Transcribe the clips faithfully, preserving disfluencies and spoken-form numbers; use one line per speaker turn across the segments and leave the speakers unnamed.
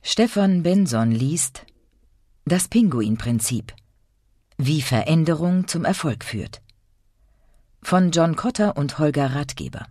Stefan Benson liest Das Pinguin-Prinzip. Wie Veränderung zum Erfolg führt. Von John Kotter und Holger Rathgeber.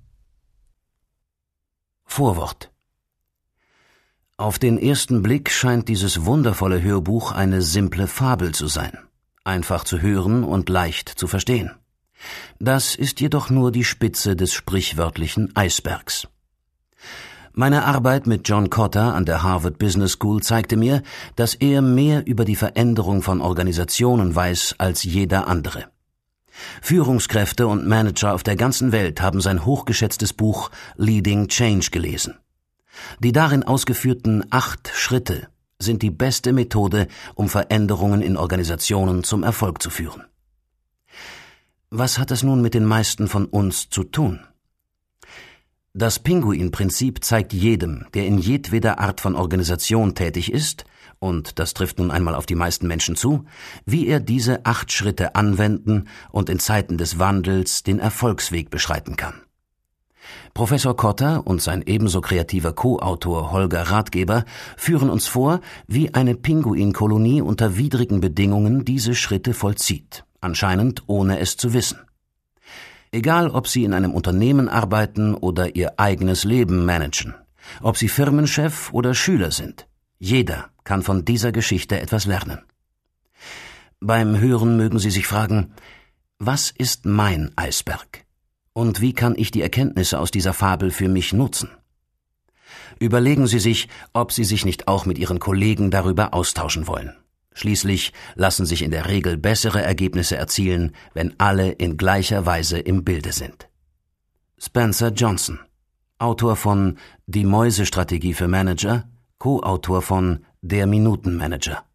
Vorwort. Auf den ersten Blick scheint dieses wundervolle Hörbuch eine simple Fabel zu sein, einfach zu hören und leicht zu verstehen. Das ist jedoch nur die Spitze des sprichwörtlichen Eisbergs. Meine Arbeit mit John Kotter an der Harvard Business School zeigte mir, dass er mehr über die Veränderung von Organisationen weiß als jeder andere. Führungskräfte und Manager auf der ganzen Welt haben sein hochgeschätztes Buch Leading Change gelesen. Die darin ausgeführten acht Schritte sind die beste Methode, um Veränderungen in Organisationen zum Erfolg zu führen. Was hat das nun mit den meisten von uns zu tun? Das Pinguin-Prinzip zeigt jedem, der in jedweder Art von Organisation tätig ist, und das trifft nun einmal auf die meisten Menschen zu, wie er diese acht Schritte anwenden und in Zeiten des Wandels den Erfolgsweg beschreiten kann. Professor Kotter und sein ebenso kreativer Co-Autor Holger Rathgeber führen uns vor, wie eine Pinguinkolonie unter widrigen Bedingungen diese Schritte vollzieht, anscheinend ohne es zu wissen. Egal, ob Sie in einem Unternehmen arbeiten oder Ihr eigenes Leben managen, ob Sie Firmenchef oder Schüler sind, jeder kann von dieser Geschichte etwas lernen. Beim Hören mögen Sie sich fragen, was ist mein Eisberg? Und wie kann ich die Erkenntnisse aus dieser Fabel für mich nutzen? Überlegen Sie sich, ob Sie sich nicht auch mit Ihren Kollegen darüber austauschen wollen. Schließlich lassen sich in der Regel bessere Ergebnisse erzielen, wenn alle in gleicher Weise im Bilde sind. Spencer Johnson, Autor von Die Mäusestrategie für Manager, Co-Autor von Der Minutenmanager.